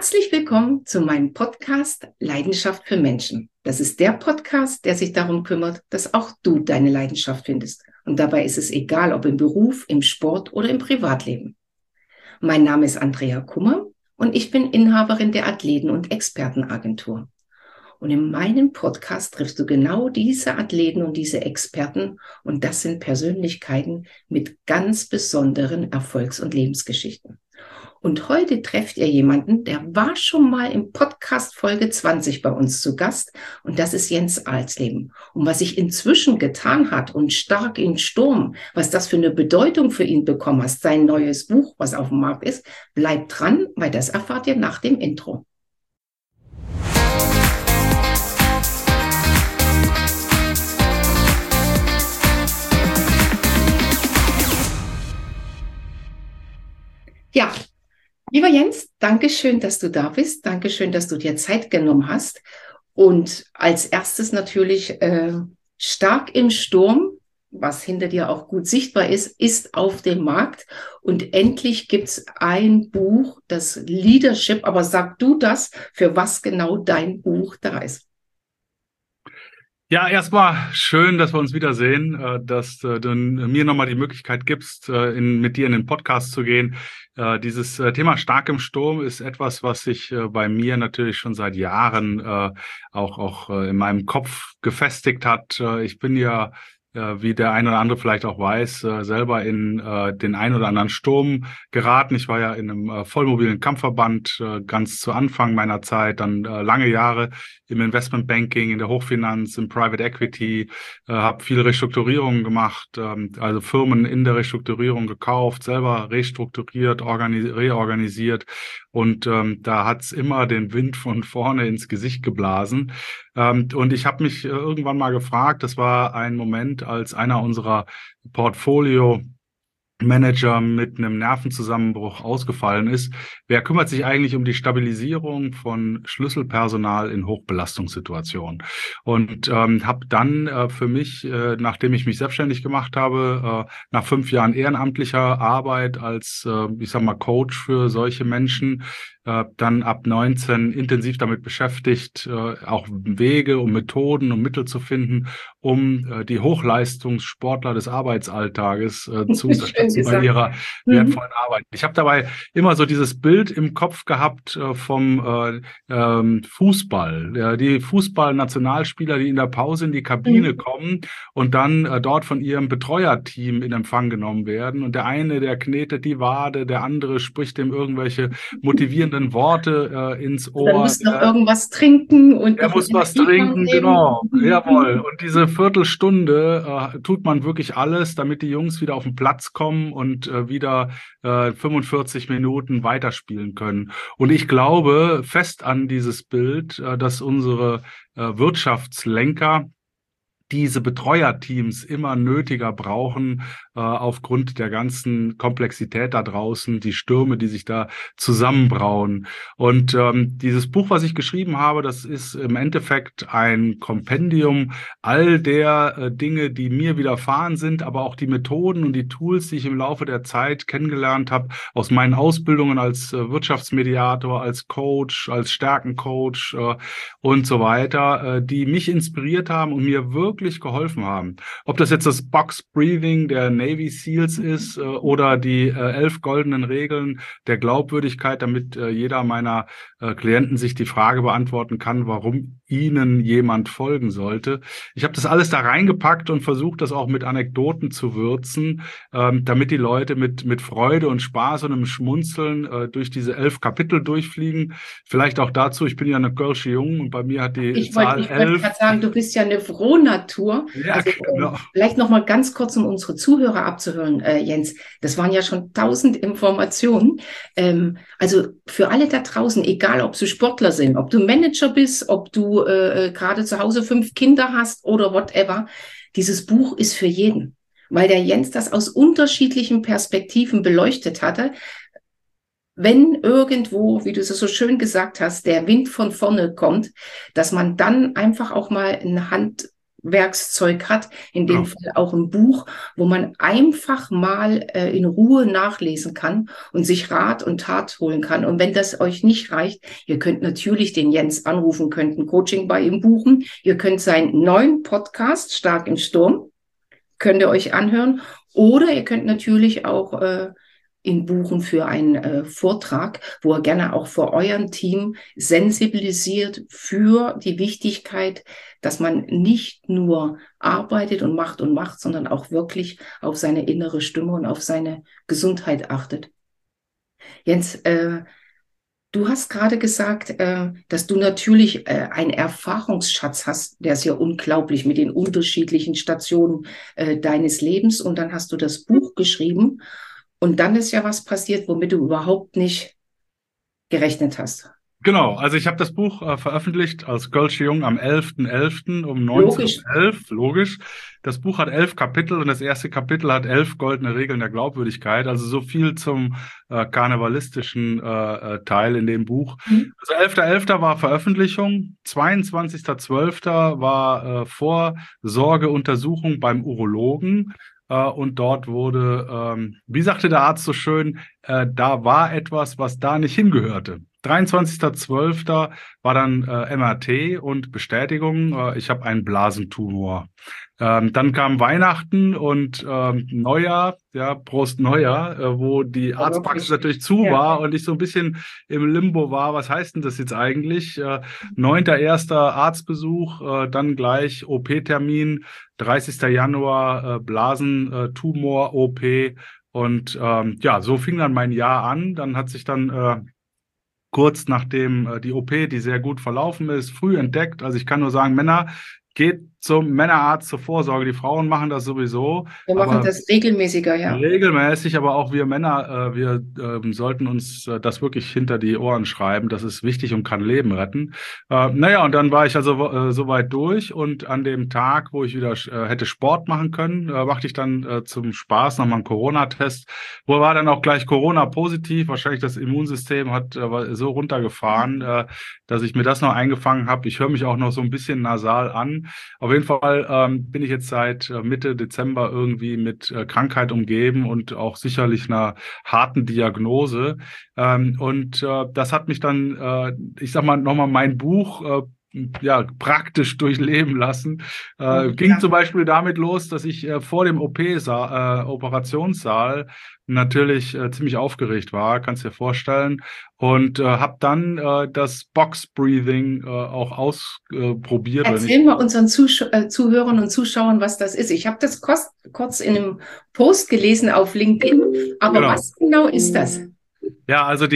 Herzlich willkommen zu meinem Podcast Leidenschaft für Menschen. Das ist der Podcast, der sich darum kümmert, dass auch du deine Leidenschaft findest. Und dabei ist es egal, ob im Beruf, im Sport oder im Privatleben. Mein Name ist Andrea Kummer und ich bin Inhaberin der Athleten- und Expertenagentur. Und in meinem Podcast triffst du genau diese Athleten und diese Experten. Und das sind Persönlichkeiten mit ganz besonderen Erfolgs- und Lebensgeschichten. Und heute trefft ihr jemanden, der war schon mal im Podcast Folge 20 bei uns zu Gast. Und das ist Jens Alsleben. Und was sich inzwischen getan hat und Stark im Sturm, was das für eine Bedeutung für ihn bekommen hat, sein neues Buch, was auf dem Markt ist, bleibt dran, weil das erfahrt ihr nach dem Intro. Ja, lieber Jens, danke schön, dass du da bist. Danke schön, dass du dir Zeit genommen hast. Und als erstes natürlich Stark im Sturm, was hinter dir auch gut sichtbar ist auf dem Markt. Und endlich gibt es ein Buch, das Leadership. Aber sag du das, für was genau dein Buch da ist. Ja, erstmal schön, dass wir uns wiedersehen, dass du mir nochmal die Möglichkeit gibst, mit dir in den Podcast zu gehen. Dieses Thema Stark im Sturm ist etwas, was sich bei mir natürlich schon seit Jahren auch in meinem Kopf gefestigt hat. Ich bin ja, wie der ein oder andere vielleicht auch weiß, selber in den ein oder anderen Sturm geraten. Ich war ja in einem vollmobilen Kampfverband ganz zu Anfang meiner Zeit, dann lange Jahre im Investmentbanking, in der Hochfinanz, im Private Equity, habe viele Restrukturierungen gemacht, also Firmen in der Restrukturierung gekauft, selber restrukturiert, reorganisiert und da hat's immer den Wind von vorne ins Gesicht geblasen. Und ich habe mich irgendwann mal gefragt, das war ein Moment, als einer unserer Portfolio-Manager mit einem Nervenzusammenbruch ausgefallen ist. Wer kümmert sich eigentlich um die Stabilisierung von Schlüsselpersonal in Hochbelastungssituationen? Und habe dann für mich, nachdem ich mich selbstständig gemacht habe, nach 5 Jahren ehrenamtlicher Arbeit als, ich sag mal, Coach für solche Menschen, dann ab 19 intensiv damit beschäftigt, auch Wege und Methoden und Mittel zu finden, um die Hochleistungssportler des Arbeitsalltages zu unterstützen bei ihrer wertvollen Arbeit. Ich habe dabei immer so dieses Bild im Kopf gehabt vom Fußball. Die Fußballnationalspieler, die in der Pause in die Kabine kommen und dann dort von ihrem Betreuerteam in Empfang genommen werden. Und der eine, der knetet die Wade, der andere spricht ihm irgendwelche motivierenden Worte ins Ohr. Dann muss noch irgendwas trinken und er noch muss was trinken, genau. Jawohl. Und diese Viertelstunde tut man wirklich alles, damit die Jungs wieder auf den Platz kommen und wieder 45 Minuten weiterspielen können. Und ich glaube fest an dieses Bild, dass unsere Wirtschaftslenker diese Betreuerteams immer nötiger brauchen, aufgrund der ganzen Komplexität da draußen, die Stürme, die sich da zusammenbrauen. Und dieses Buch, was ich geschrieben habe, das ist im Endeffekt ein Kompendium all der Dinge, die mir widerfahren sind, aber auch die Methoden und die Tools, die ich im Laufe der Zeit kennengelernt habe, aus meinen Ausbildungen als Wirtschaftsmediator, als Coach, als Stärkencoach und so weiter, die mich inspiriert haben und mir wirklich geholfen haben. Ob das jetzt das Box Breathing der Navy Seals ist oder die 11 goldenen Regeln der Glaubwürdigkeit, damit jeder meiner Klienten sich die Frage beantworten kann, warum ihnen jemand folgen sollte. Ich habe das alles da reingepackt und versucht, das auch mit Anekdoten zu würzen, damit die Leute mit Freude und Spaß und einem Schmunzeln durch diese 11 Kapitel durchfliegen. Vielleicht auch dazu, ich bin ja eine Kölsche Jung und bei mir hat die Zahl 11. Ich wollte gerade sagen, du bist ja eine Frohnatur. Ja, also, genau. Vielleicht noch mal ganz kurz, um unsere Zuhörer abzuhören, Jens. Das waren ja schon 1000 Informationen. Also für alle da draußen, egal ob du Sportler sind, ob du Manager bist, ob du gerade zu Hause 5 Kinder hast oder whatever, dieses Buch ist für jeden. Weil der Jens das aus unterschiedlichen Perspektiven beleuchtet hatte. Wenn irgendwo, wie du es so schön gesagt hast, der Wind von vorne kommt, dass man dann einfach auch mal eine Hand Handwerkszeug hat, in dem Genau. Fall auch ein Buch, wo man einfach mal in Ruhe nachlesen kann und sich Rat und Tat holen kann. Und wenn das euch nicht reicht, ihr könnt natürlich den Jens anrufen, könnt ein Coaching bei ihm buchen. Ihr könnt seinen neuen Podcast, Stark im Sturm, könnt ihr euch anhören. Oder ihr könnt natürlich auch ihn buchen für einen Vortrag, wo er gerne auch vor eurem Team sensibilisiert für die Wichtigkeit, dass man nicht nur arbeitet und macht, sondern auch wirklich auf seine innere Stimme und auf seine Gesundheit achtet. Jens, du hast gerade gesagt, dass du natürlich einen Erfahrungsschatz hast, der ist ja unglaublich mit den unterschiedlichen Stationen deines Lebens. Und dann hast du das Buch geschrieben. Und dann ist ja was passiert, womit du überhaupt nicht gerechnet hast. Genau, also ich habe das Buch veröffentlicht als Kölsche Jung am 11.11. um Logisch. 19:11 Uhr, logisch. Das Buch hat 11 Kapitel und das erste Kapitel hat 11 goldene Regeln der Glaubwürdigkeit, also so viel zum karnevalistischen Teil in dem Buch. Also 11.11. war Veröffentlichung, 22.12. war Vorsorgeuntersuchung beim Urologen. Und dort wurde, wie sagte der Arzt so schön, da war etwas, was da nicht hingehörte. 23.12. war dann MRT und Bestätigung, ich habe einen Blasentumor. Dann kam Weihnachten und Neujahr, ja, Prost Neujahr, wo die Arztpraxis natürlich zu war und ich so ein bisschen im Limbo war. Was heißt denn das jetzt eigentlich? 9.1. Arztbesuch, dann gleich OP-Termin, 30. Januar Blasentumor-OP und ja, so fing dann mein Jahr an. Dann hat sich dann kurz nachdem die OP, die sehr gut verlaufen ist, früh entdeckt. Also ich kann nur sagen, Männer, geht zum Männerarzt zur Vorsorge. Die Frauen machen das sowieso. Wir machen das regelmäßiger, ja. Regelmäßig, aber auch wir Männer, wir sollten uns das wirklich hinter die Ohren schreiben. Das ist wichtig und kann Leben retten. Naja, und dann war ich also soweit durch und an dem Tag, wo ich wieder hätte Sport machen können, machte ich dann zum Spaß nochmal einen Corona-Test. Wo war dann auch gleich Corona-positiv. Wahrscheinlich das Immunsystem hat so runtergefahren, dass ich mir das noch eingefangen habe. Ich höre mich auch noch so ein bisschen nasal an. Auf jeden Fall bin ich jetzt seit Mitte Dezember irgendwie mit Krankheit umgeben und auch sicherlich einer harten Diagnose. Das hat mich dann, ich sag mal, nochmal mein Buch ja, praktisch durchleben lassen. Ging zum Beispiel damit los, dass ich vor dem Operationssaal natürlich ziemlich aufgeregt war, kannst dir vorstellen. Und habe dann das Box Breathing auch ausprobiert. Erzähl mal unseren Zuhörern und Zuschauern, was das ist. Ich habe das kurz in einem Post gelesen auf LinkedIn, aber Genau. Was genau ist das? Ja, also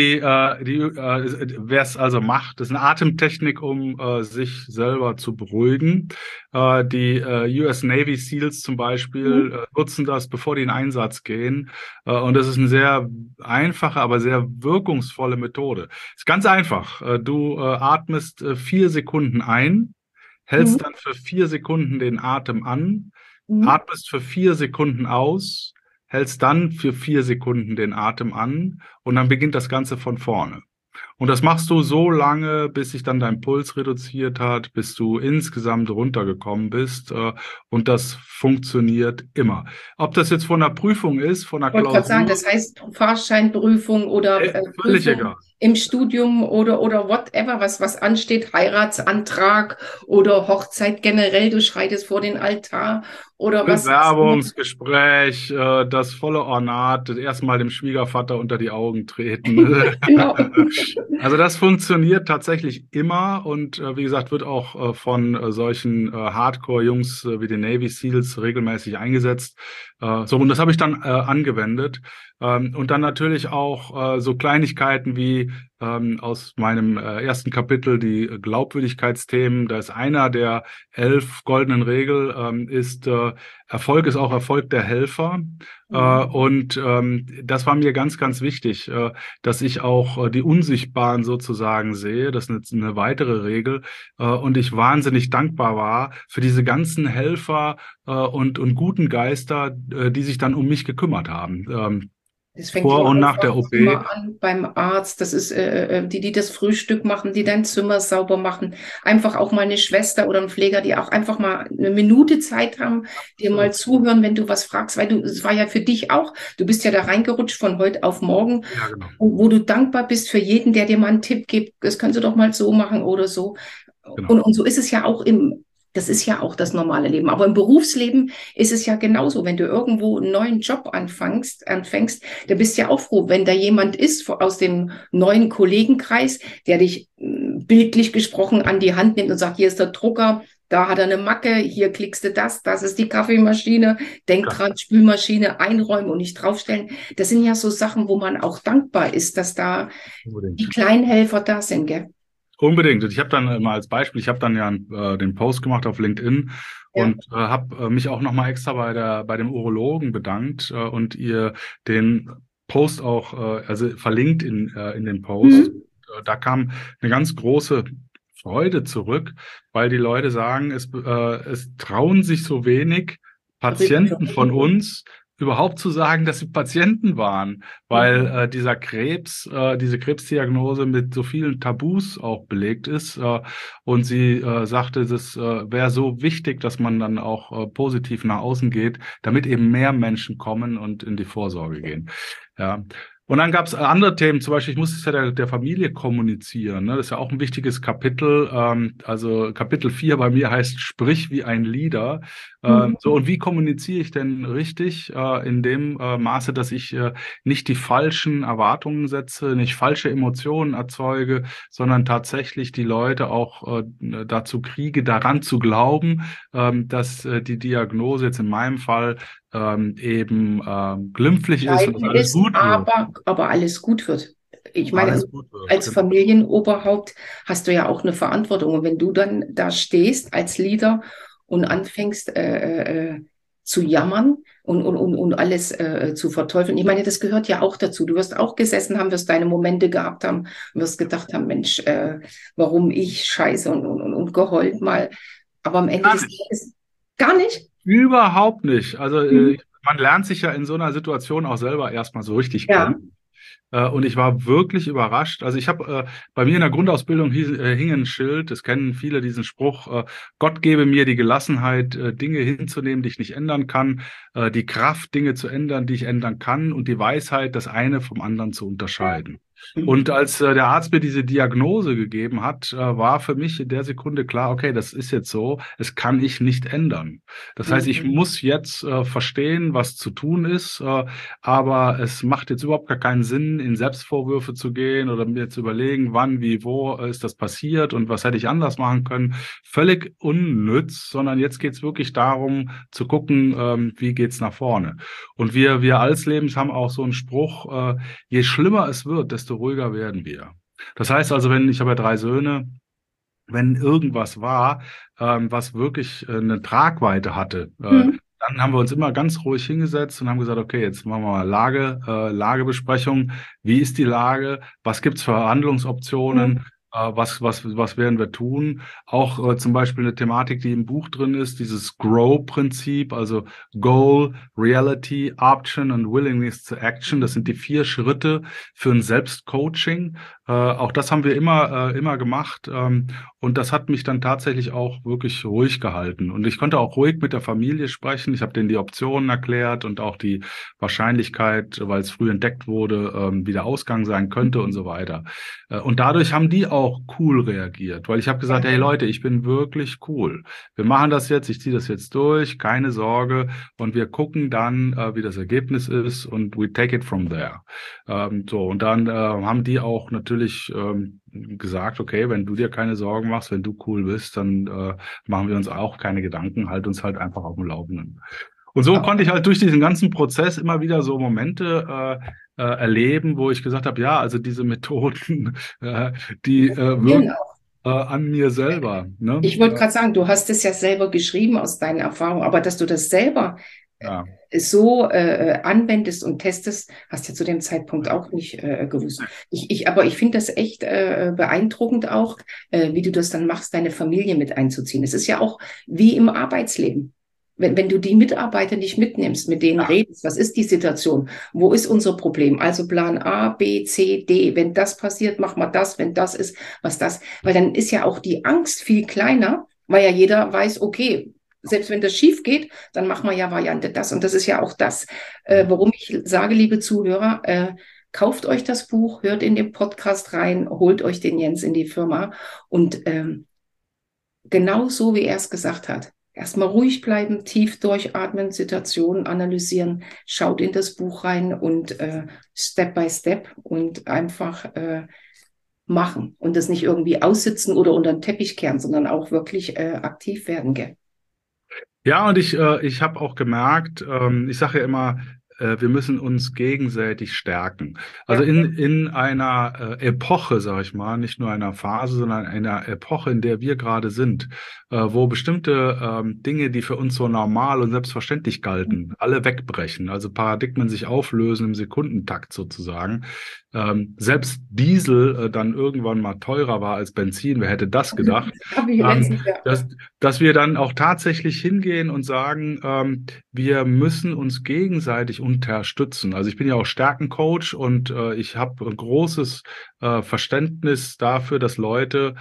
wer es also macht, das ist eine Atemtechnik, um sich selber zu beruhigen. Die US Navy SEALs zum Beispiel nutzen das, bevor die in Einsatz gehen. Und das ist eine sehr einfache, aber sehr wirkungsvolle Methode. Ist ganz einfach. Du atmest 4 Sekunden ein, hältst dann für 4 Sekunden den Atem an, atmest für 4 Sekunden aus, hältst dann für 4 Sekunden den Atem an und dann beginnt das Ganze von vorne. Und das machst du so lange, bis sich dann dein Puls reduziert hat, bis du insgesamt runtergekommen bist. Und das funktioniert immer. Ob das jetzt von einer Prüfung ist, von einer Klausur. Ich wollte gerade sagen, das heißt Fahrscheinprüfung oder Prüfung im Studium oder whatever, was ansteht, Heiratsantrag oder Hochzeit generell, du schreitest vor den Altar oder was? Bewerbungsgespräch, das volle Ornat, erstmal dem Schwiegervater unter die Augen treten. Genau. Also das funktioniert tatsächlich immer und wie gesagt, wird auch von solchen Hardcore-Jungs wie den Navy SEALs regelmäßig eingesetzt. Und das habe ich dann angewendet. Und dann natürlich auch so Kleinigkeiten wie aus meinem ersten Kapitel die Glaubwürdigkeitsthemen. Da ist einer der 11 goldenen Regeln, Erfolg ist auch Erfolg der Helfer. Das war mir ganz, ganz wichtig, dass ich auch die Unsichtbaren sozusagen sehe. Das ist eine weitere Regel. Und ich wahnsinnig dankbar war für diese ganzen Helfer und guten Geister, die sich dann um mich gekümmert haben. Das fängt Vor im und nach der OP. Aufwachzimmer an, beim Arzt. Das ist die das Frühstück machen, die dein Zimmer sauber machen. Einfach auch mal eine Schwester oder ein Pfleger, die auch einfach mal eine Minute Zeit haben, dir mal zuhören, wenn du was fragst, weil es war ja für dich auch, du bist ja da reingerutscht von heute auf morgen, Ja, genau. wo du dankbar bist für jeden, der dir mal einen Tipp gibt. Das kannst du doch mal so machen oder so. Genau. Und so ist es ja auch das ist ja auch das normale Leben. Aber im Berufsleben ist es ja genauso. Wenn du irgendwo einen neuen Job anfängst, da bist du ja auch froh, wenn da jemand ist aus dem neuen Kollegenkreis, der dich bildlich gesprochen an die Hand nimmt und sagt, hier ist der Drucker, da hat er eine Macke, hier klickst du das ist die Kaffeemaschine, denk Ja, dran, Spülmaschine einräumen und nicht draufstellen. Das sind ja so Sachen, wo man auch dankbar ist, dass da die unbedingt. kleinen Helfer da sind, gell? Unbedingt. Und ich habe dann mal als Beispiel, ich habe dann ja den Post gemacht auf LinkedIn Ja. und habe mich auch nochmal extra bei dem Urologen bedankt und ihr den Post auch also verlinkt in den Post. Mhm. Da kam eine ganz große Freude zurück, weil die Leute sagen, es trauen sich so wenig Darüber zu Patienten von reden. uns überhaupt zu sagen, dass sie Patienten waren, weil Mhm. diese Krebsdiagnose mit so vielen Tabus auch belegt ist. Und sie sagte, das wäre so wichtig, dass man dann auch positiv nach außen geht, damit eben mehr Menschen kommen und in die Vorsorge gehen. Ja. Und dann gab es andere Themen, zum Beispiel, ich muss es ja der Familie kommunizieren. Ne? Das ist ja auch ein wichtiges Kapitel. Also Kapitel 4 bei mir heißt Sprich wie ein Leader. So, Mhm. und wie kommuniziere ich denn richtig? In dem Maße, dass ich nicht die falschen Erwartungen setze, nicht falsche Emotionen erzeuge, sondern tatsächlich die Leute auch dazu kriege, daran zu glauben, dass die Diagnose jetzt in meinem Fall eben glimpflich ist und dass Entscheidend alles ist, gut wird. aber alles gut wird. Ich meine, Alles und gut wird, als genau. Familienoberhaupt hast du ja auch eine Verantwortung. Und wenn du dann da stehst als Leader und anfängst zu jammern und alles zu verteufeln, ich meine, das gehört ja auch dazu. Du wirst auch gesessen haben, wirst deine Momente gehabt haben und wirst gedacht haben, Mensch, warum ich scheiße und geheult mal. Aber am Ende Gar des nicht. Tages gar nicht. Überhaupt nicht. Also Mhm. man lernt sich ja in so einer Situation auch selber erstmal so richtig Ja. kennen. Und ich war wirklich überrascht. Also ich habe bei mir in der Grundausbildung hing ein Schild, das kennen viele diesen Spruch, Gott gebe mir die Gelassenheit, Dinge hinzunehmen, die ich nicht ändern kann, die Kraft, Dinge zu ändern, die ich ändern kann und die Weisheit, das eine vom anderen zu unterscheiden. Mhm. Und als der Arzt mir diese Diagnose gegeben hat, war für mich in der Sekunde klar, okay, das ist jetzt so, es kann ich nicht ändern. Das heißt, ich Mhm. muss jetzt verstehen, was zu tun ist, aber es macht jetzt überhaupt gar keinen Sinn, in Selbstvorwürfe zu gehen oder mir zu überlegen, wann, wie, wo ist das passiert und was hätte ich anders machen können. Völlig unnütz, sondern jetzt geht es wirklich darum zu gucken, wie geht's nach vorne. Und wir Allslebens haben auch so einen Spruch, je schlimmer es wird, desto ruhiger werden wir. Das heißt also, ich habe ja 3 Söhne, wenn irgendwas war, was wirklich eine Tragweite hatte, Mhm. dann haben wir uns immer ganz ruhig hingesetzt und haben gesagt, okay, jetzt machen wir mal Lagebesprechung. Wie ist die Lage? Was gibt's für Handlungsoptionen? Was werden wir tun? Auch zum Beispiel eine Thematik, die im Buch drin ist, dieses GROW-Prinzip, also Goal, Reality, Option und Willingness to Action. Das sind die 4 Schritte für ein Selbstcoaching. Auch das haben wir immer gemacht. Und das hat mich dann tatsächlich auch wirklich ruhig gehalten. Und ich konnte auch ruhig mit der Familie sprechen. Ich habe denen die Optionen erklärt und auch die Wahrscheinlichkeit, weil es früh entdeckt wurde, wie der Ausgang sein könnte und so weiter. Und dadurch haben die auch cool reagiert, weil ich habe gesagt, hey Ja. Leute, ich bin wirklich cool. Wir machen das jetzt, ich ziehe das jetzt durch, keine Sorge. Und wir gucken dann, wie das Ergebnis ist und we take it from there. So, und dann haben die auch natürlich gesagt, okay, wenn du dir keine Sorgen machst, wenn du cool bist, dann machen wir uns auch keine Gedanken, halt uns halt einfach auf dem Laufenden. Und so konnte ich halt durch diesen ganzen Prozess immer wieder so Momente erleben, wo ich gesagt habe, ja, also diese Methoden, die wirken Genau. an mir selber. Ne? Ich wollte gerade sagen, du hast es ja selber geschrieben aus deinen Erfahrungen, aber dass du das selber Ja. so anwendest und testest, hast du ja zu dem Zeitpunkt auch nicht gewusst. Aber ich finde das echt beeindruckend auch, wie du das dann machst, deine Familie mit einzuziehen. Es ist ja auch wie im Arbeitsleben. wenn du die Mitarbeiter nicht mitnimmst, mit denen redest, was ist die Situation? Wo ist unser Problem? Also Plan A, B, C, D. Wenn das passiert, mach mal das. Wenn das ist, was das. Weil dann ist ja auch die Angst viel kleiner, weil ja jeder weiß, okay, selbst wenn das schief geht, dann machen wir ja Variante das. Und das ist ja auch das, warum ich sage, liebe Zuhörer, kauft euch das Buch, hört in den Podcast rein, holt euch den Jens in die Firma und genau so, wie er es gesagt hat. Erstmal ruhig bleiben, tief durchatmen, Situationen analysieren, schaut in das Buch rein und Step by Step und einfach machen und das nicht irgendwie aussitzen oder unter den Teppich kehren, sondern auch wirklich aktiv werden, gell? Ja, und ich habe auch gemerkt, ich sage ja immer, wir müssen uns gegenseitig stärken. Also Ja. in einer Epoche, sage ich mal, nicht nur einer Phase, sondern einer Epoche, in der wir gerade sind, wo bestimmte Dinge, die für uns so normal und selbstverständlich galten, alle wegbrechen, also Paradigmen sich auflösen im Sekundentakt sozusagen. Selbst Diesel dann irgendwann mal teurer war als Benzin, wer hätte das gedacht? Habe ich letztens, ja. Dass wir dann auch tatsächlich hingehen und sagen, wir müssen uns gegenseitig unterstützen. Also ich bin ja auch Stärkencoach und ich habe ein großes Verständnis dafür, dass Leute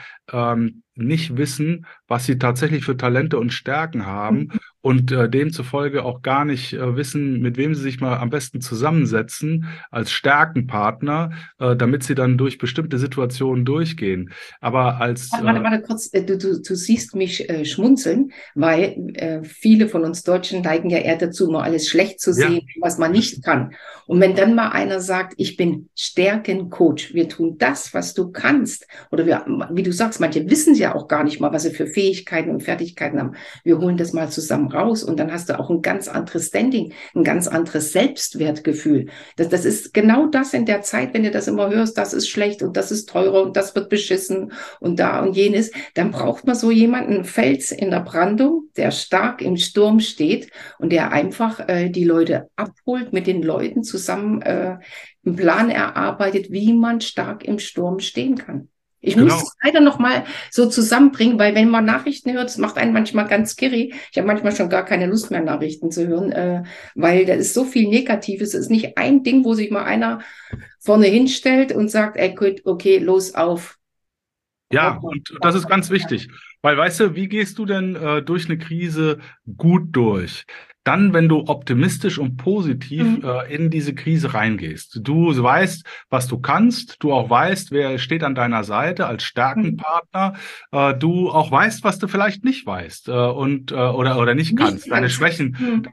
nicht wissen, was sie tatsächlich für Talente und Stärken haben und demzufolge auch gar nicht wissen, mit wem sie sich mal am besten zusammensetzen als Stärkenpartner, damit sie dann durch bestimmte Situationen durchgehen. Aber als Warte kurz, du siehst mich schmunzeln, weil viele von uns Deutschen neigen ja eher dazu, immer alles schlecht zu ja, sehen, was man nicht kann. Und wenn dann mal einer sagt, ich bin Stärkencoach, wir tun das, was du kannst, oder wir, wie du sagst, manche wissen ja auch gar nicht mal, was sie für Fähigkeiten und Fertigkeiten haben. Wir holen das mal zusammen raus und dann hast du auch ein ganz anderes Standing, ein ganz anderes Selbstwertgefühl. Das ist genau das in der Zeit, wenn du das immer hörst, das ist schlecht und das ist teurer und das wird beschissen und da und jenes, dann braucht man so jemanden, einen Fels in der Brandung, der stark im Sturm steht und der einfach die Leute abholt, mit den Leuten zusammen einen Plan erarbeitet, wie man stark im Sturm stehen kann. Ich muss genau. es leider noch mal so zusammenbringen, weil wenn man Nachrichten hört, es macht einen manchmal ganz kirri. Ich habe manchmal schon gar keine Lust mehr, Nachrichten zu hören, weil da ist so viel Negatives. Es ist nicht ein Ding, wo sich mal einer vorne hinstellt und sagt, ey, gut, okay, los auf. Ja, und das ist ganz wichtig, weil weißt du, wie gehst du denn durch eine Krise gut durch? Dann, wenn du optimistisch und positiv in diese Krise reingehst. Du weißt, was du kannst, du auch weißt, wer steht an deiner Seite als Stärkenpartner, du auch weißt, was du vielleicht nicht weißt oder nicht kannst, deine Schwächen,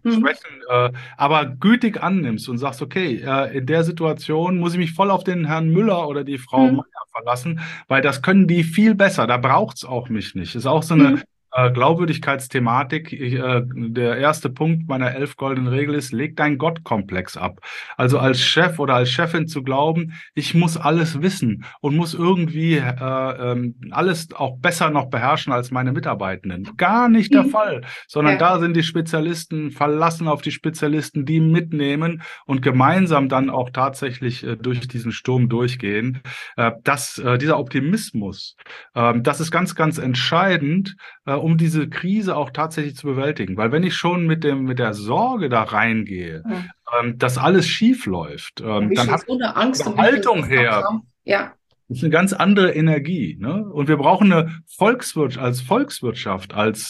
aber gütig annimmst und sagst, okay, in der Situation muss ich mich voll auf den Herrn Müller oder die Frau Meier verlassen, weil das können die viel besser. Da braucht's auch mich nicht. Ist auch so eine Glaubwürdigkeitsthematik. Der erste Punkt meiner 11 goldenen Regel ist, leg deinen Gottkomplex ab. Also als Chef oder als Chefin zu glauben, ich muss alles wissen und muss irgendwie alles auch besser noch beherrschen als meine Mitarbeitenden. Gar nicht der Fall, sondern da sind die Spezialisten, verlassen auf die Spezialisten, die mitnehmen und gemeinsam dann auch tatsächlich durch diesen Sturm durchgehen. Dieser Optimismus, das ist ganz, ganz entscheidend, um diese Krise auch tatsächlich zu bewältigen. Weil wenn ich schon mit der Sorge da reingehe, dass alles schief läuft, dann habe so eine Angst ich und eine Haltung her. Ja. Das ist eine ganz andere Energie, ne? Und wir brauchen eine Volkswirtschaft,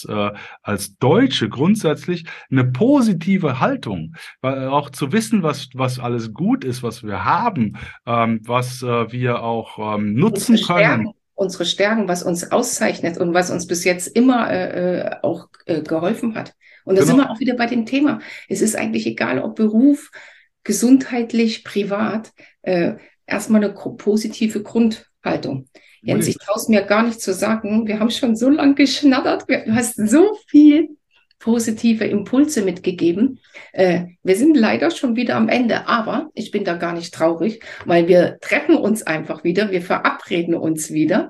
als Deutsche grundsätzlich eine positive Haltung, weil auch zu wissen, was alles gut ist, was wir haben, was wir auch nutzen können. Unsere Stärken, was uns auszeichnet und was uns bis jetzt immer auch geholfen hat. Und da sind wir auch wieder bei dem Thema. Es ist eigentlich egal, ob Beruf, gesundheitlich, privat, erstmal eine positive Grundhaltung. Jens, ich traue es mir gar nicht zu sagen. Wir haben schon so lange geschnattert. Du hast so viel positive Impulse mitgegeben. Wir sind leider schon wieder am Ende, aber ich bin da gar nicht traurig, weil wir treffen uns einfach wieder, wir verabreden uns wieder.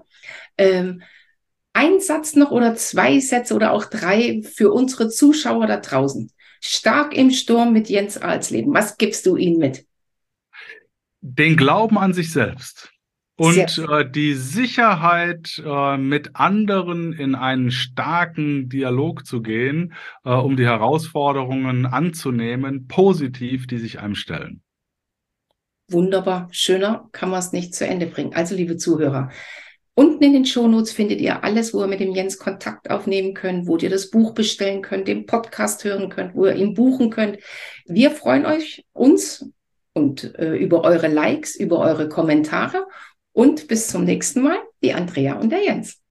Ein Satz noch oder 2 Sätze oder auch 3 für unsere Zuschauer da draußen. Stark im Sturm mit Jens Alsleben. Was gibst du ihnen mit? Den Glauben an sich selbst. Und die Sicherheit, mit anderen in einen starken Dialog zu gehen, um die Herausforderungen anzunehmen, positiv, die sich einem stellen. Wunderbar, schöner kann man es nicht zu Ende bringen. Also, liebe Zuhörer, unten in den Shownotes findet ihr alles, wo ihr mit dem Jens Kontakt aufnehmen könnt, wo ihr das Buch bestellen könnt, den Podcast hören könnt, wo ihr ihn buchen könnt. Wir freuen uns und über eure Likes, über eure Kommentare und bis zum nächsten Mal, die Andrea und der Jens.